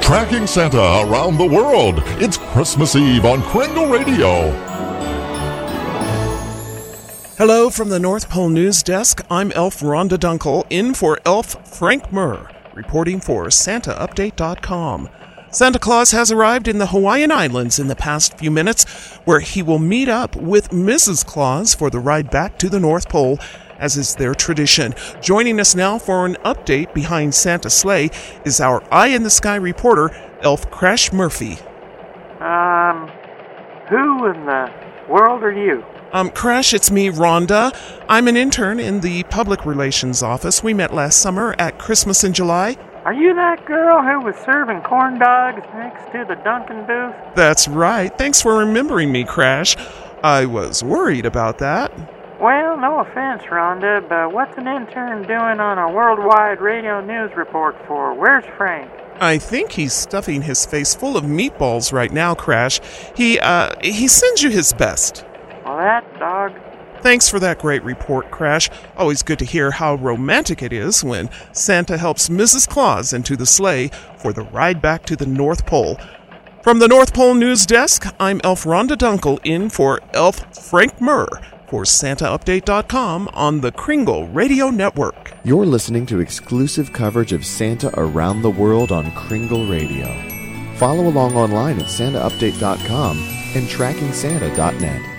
Tracking Santa around the world. It's Christmas Eve on Kringle Radio. Hello from the North Pole News Desk. I'm Elf Rhonda Dunkel, in for Elf Frank Murr, reporting for SantaUpdate.com. Santa Claus has arrived in the Hawaiian Islands in the past few minutes, where he will meet up with Mrs. Claus for the ride back to the North Pole, as is their tradition. Joining us now for an update behind Santa's sleigh is our eye-in-the-sky reporter, Elf Crash Murphy. Who in the world are you? Crash, it's me, Rhonda. I'm an intern in the Public Relations Office. We met last summer at Christmas in July. Are you that girl who was serving corn dogs next to the Dunkin' booth? That's right. Thanks for remembering me, Crash. I was worried about that. Well, no offense, Rhonda, but what's an intern doing on a worldwide radio news report for? Where's Frank? I think he's stuffing his face full of meatballs right now, Crash. He sends you his best. Well, that dog. Thanks for that great report, Crash. Always good to hear how romantic it is when Santa helps Mrs. Claus into the sleigh for the ride back to the North Pole. From the North Pole News Desk, I'm Elf Rhonda Dunkel, in for Elf Frank Murr for SantaUpdate.com on the Kringle Radio Network. You're listening to exclusive coverage of Santa around the world on Kringle Radio. Follow along online at SantaUpdate.com and TrackingSanta.net.